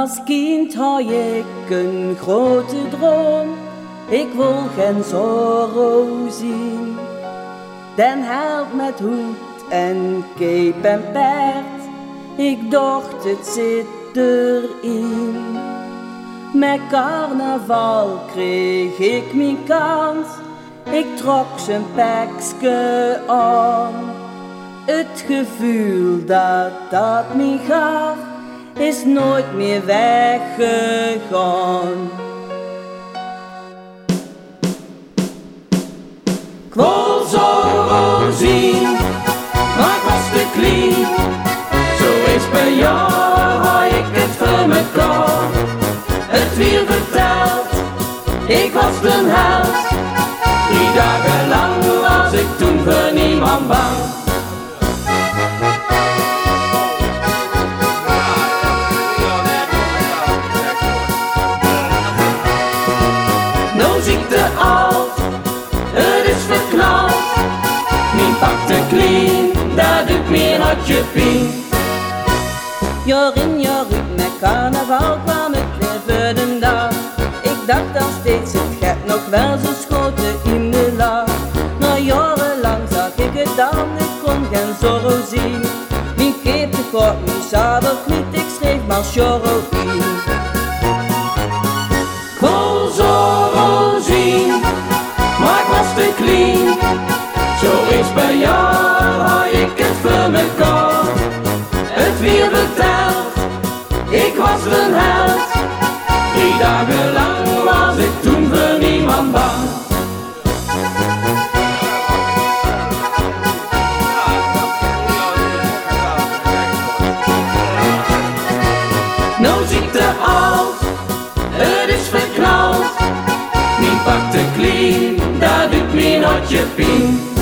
Als kind had ik een grote droom, ik wil geen zorro zien. Den held met hoed en cape en paard, ik dacht het zit erin. Met carnaval kreeg ik mijn kans, ik trok zijn pakske aan. Het gevoel dat mij gaf, is nooit meer weggegaan. Ik wou Zorro zien, maar ik was te klein. Zo eens per jaar had ik het voor mekaar. Het weer verteld, ik was de held. 3 dagen lang was ik toen voor niemand bang. Nou ziekte oud, het is verknald. Mijn pak te klein, dat doet meer had je pijn. Jaar in jaar uit met carnaval kwam het weer voor de dag. Ik dacht dan steeds, het gaat nog wel zo schoten in de lach. Maar jarenlang zag ik het dan, ik kon geen Zorro zien. Mijn cape te kort, mijn zadel niet, ik schreef maar Zorro in. Ik wou Zorro zien, maar ik was te klein. Zo eens per jaar had ik het voor mekaar. Het weer verteld, ik was een held. 3 dagen lang was ik toen voor niemand bang. Nou ziekte oud, het is verknald. Mijn pak te klein, dat doet mijn hartje pijn.